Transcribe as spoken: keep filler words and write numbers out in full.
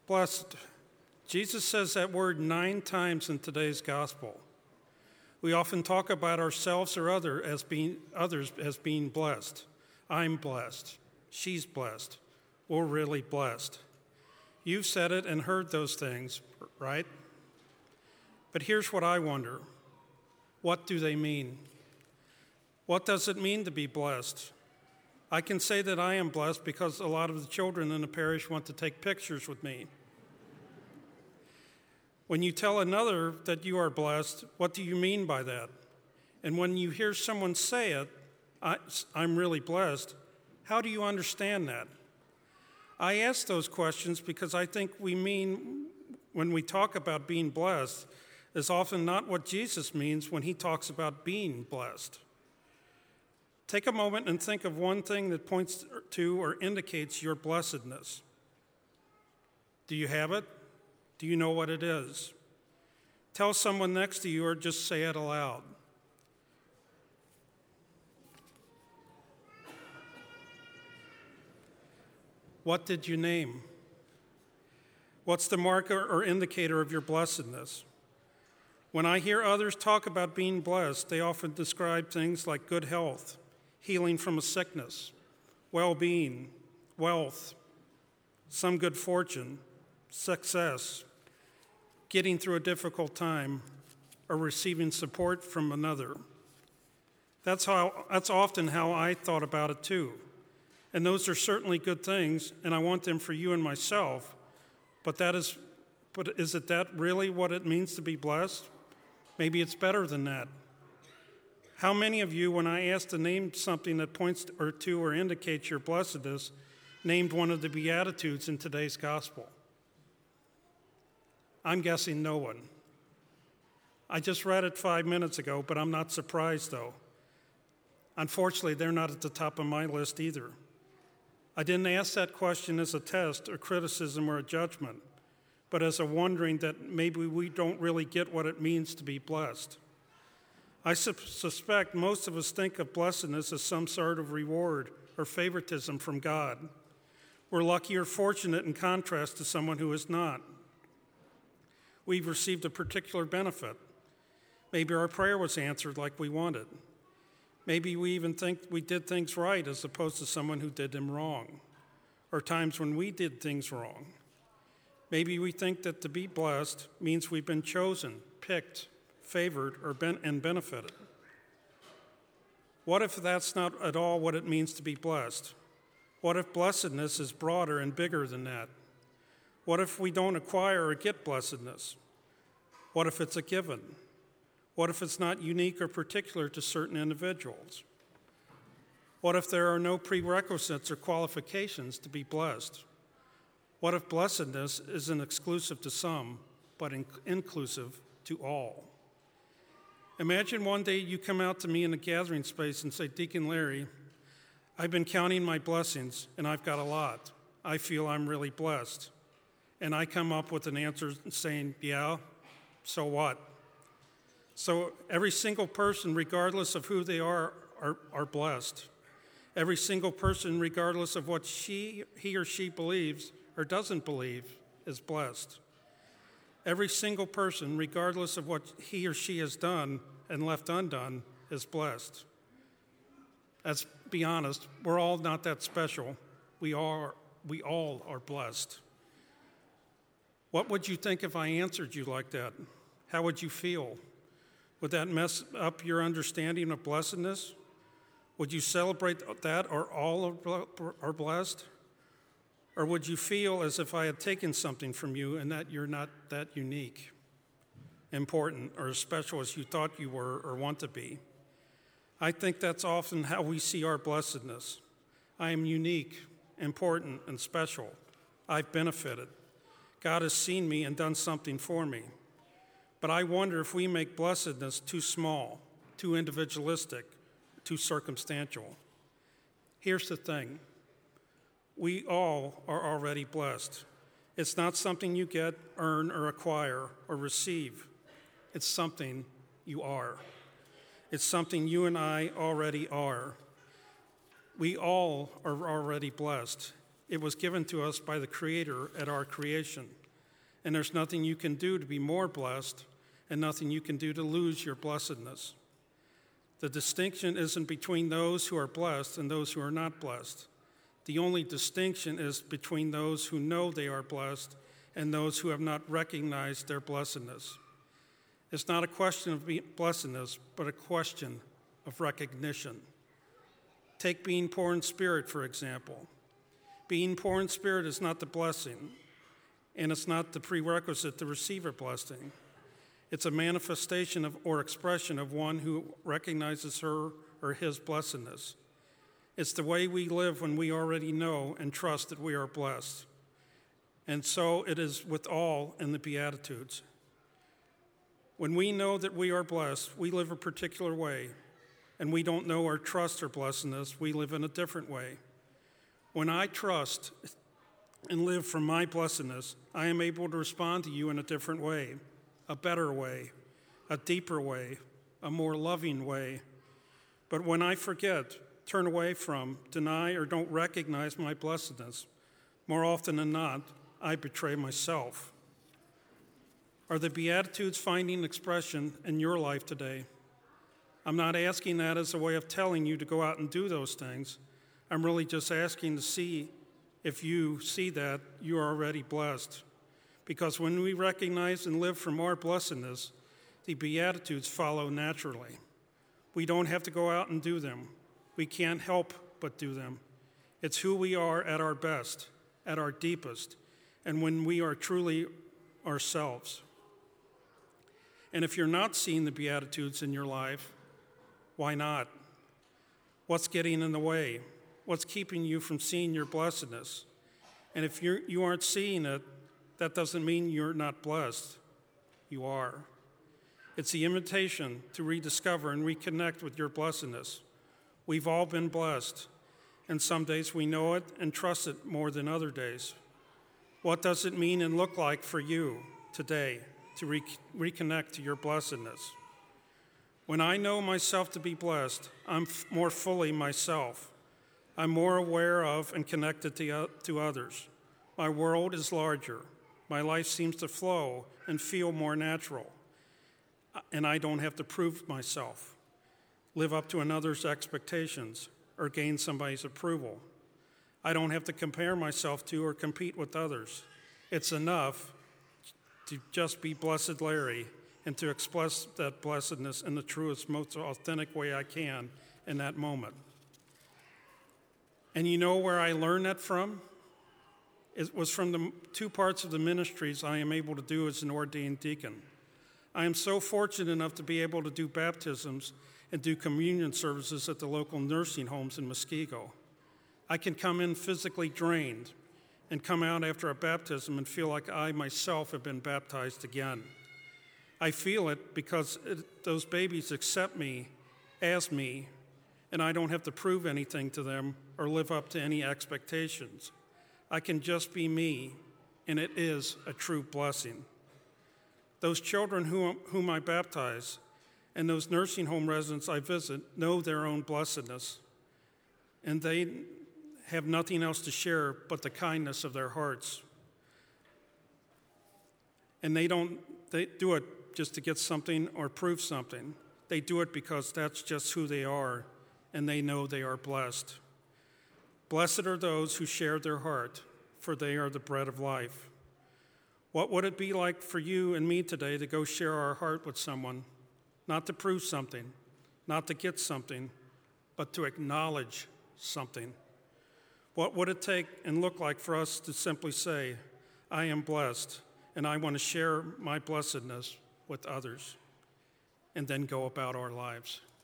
Blessed. Jesus says that word nine times in today's gospel. We often talk about ourselves or other as being, others as being blessed. I'm blessed. She's blessed. We're really blessed. You've said it and heard those things, right? But here's what I wonder. What do they mean? What does it mean to be blessed? I can say that I am blessed because a lot of the children in the parish want to take pictures with me. When you tell another that you are blessed, what do you mean by that? And when you hear someone say it, I, I'm really blessed, how do you understand that? I ask those questions because I think we mean, when we talk about being blessed, is often not what Jesus means when he talks about being blessed. Take a moment and think of one thing that points to or indicates your blessedness. Do you have it? Do you know what it is? Tell someone next to you or just say it aloud. What did you name? What's the marker or indicator of your blessedness? When I hear others talk about being blessed, they often describe things like good health, healing from a sickness, well-being, wealth, some good fortune, success, getting through a difficult time, or receiving support from another. That's how. That's often how I thought about it too. And those are certainly good things, and I want them for you and myself. But that is, but is it that really what it means to be blessed? Maybe it's better than that. How many of you, when I asked to name something that points or to or indicates your blessedness, named one of the Beatitudes in today's gospel? I'm guessing no one. I just read it five minutes ago, but I'm not surprised, though. Unfortunately, they're not at the top of my list either. I didn't ask that question as a test or criticism or a judgment, but as a wondering that maybe we don't really get what it means to be blessed. I su- suspect most of us think of blessedness as some sort of reward or favoritism from God. We're lucky or fortunate in contrast to someone who is not. We've received a particular benefit. Maybe our prayer was answered like we wanted. Maybe we even think we did things right as opposed to someone who did them wrong, or times when we did things wrong. Maybe we think that to be blessed means we've been chosen, picked, favored, or ben- and benefited. What if that's not at all what it means to be blessed? What if blessedness is broader and bigger than that? What if we don't acquire or get blessedness? What if it's a given? What if it's not unique or particular to certain individuals? What if there are no prerequisites or qualifications to be blessed? What if blessedness isn't exclusive to some, but in- inclusive to all? Imagine one day you come out to me in a gathering space and say, Deacon Larry, I've been counting my blessings, and I've got a lot. I feel I'm really blessed. And I come up with an answer saying, yeah, so what? So every single person, regardless of who they are, are, are blessed. Every single person, regardless of what she, he or she believes or doesn't believe, is blessed. Every single person, regardless of what he or she has done and left undone, is blessed. Let's be honest, we're all not that special. We are, we all are blessed. What would you think if I answered you like that? How would you feel? Would that mess up your understanding of blessedness? Would you celebrate that or all are blessed? Or would you feel as if I had taken something from you and that you're not that unique, important, or as special as you thought you were or want to be? I think that's often how we see our blessedness. I am unique, important, and special. I've benefited. God has seen me and done something for me. But I wonder if we make blessedness too small, too individualistic, too circumstantial. Here's the thing. We all are already blessed. It's not something you get, earn, or acquire, or receive. It's something you are. It's something you and I already are. We all are already blessed. It was given to us by the Creator at our creation. And there's nothing you can do to be more blessed and nothing you can do to lose your blessedness. The distinction isn't between those who are blessed and those who are not blessed. The only distinction is between those who know they are blessed and those who have not recognized their blessedness. It's not a question of blessedness, but a question of recognition. Take being poor in spirit, for example. Being poor in spirit is not the blessing, and it's not the prerequisite to receive a blessing. It's a manifestation of or expression of one who recognizes her or his blessedness. It's the way we live when we already know and trust that we are blessed. And so it is with all in the Beatitudes. When we know that we are blessed, we live a particular way. And we don't know or trust our blessedness, we live in a different way. When I trust and live from my blessedness, I am able to respond to you in a different way, a better way, a deeper way, a more loving way. But when I forget, turn away from, deny, or don't recognize my blessedness, more often than not, I betray myself. Are the Beatitudes finding expression in your life today? I'm not asking that as a way of telling you to go out and do those things. I'm really just asking to see if you see that you are already blessed. Because when we recognize and live from our blessedness, the Beatitudes follow naturally. We don't have to go out and do them. We can't help but do them. It's who we are at our best, at our deepest, and when we are truly ourselves. And if you're not seeing the Beatitudes in your life, why not? What's getting in the way? What's keeping you from seeing your blessedness? And if you're, you aren't seeing it, that doesn't mean you're not blessed. You are. It's the invitation to rediscover and reconnect with your blessedness. We've all been blessed, and some days we know it and trust it more than other days. What does it mean and look like for you today to re- reconnect to your blessedness? When I know myself to be blessed, I'm f- more fully myself. I'm more aware of and connected to, uh, to others. My world is larger. My life seems to flow and feel more natural. And I don't have to prove myself, live up to another's expectations, or gain somebody's approval. I don't have to compare myself to or compete with others. It's enough to just be Blessed Larry and to express that blessedness in the truest, most authentic way I can in that moment. And you know where I learned that from? It was from the two parts of the ministries I am able to do as an ordained deacon. I am so fortunate enough to be able to do baptisms and do communion services at the local nursing homes in Muskego. I can come in physically drained and come out after a baptism and feel like I myself have been baptized again. I feel it because it, those babies accept me as me, and I don't have to prove anything to them or live up to any expectations. I can just be me, and it is a true blessing. Those children whom, whom I baptize and those nursing home residents I visit know their own blessedness, and they have nothing else to share but the kindness of their hearts. And they don't they do it just to get something or prove something. They do it because that's just who they are, and they know they are blessed. Blessed are those who share their heart, for they are the bread of life. What would it be like for you and me today to go share our heart with someone, not to prove something, not to get something, but to acknowledge something? What would it take and look like for us to simply say, I am blessed, and I want to share my blessedness with others, and then go about our lives?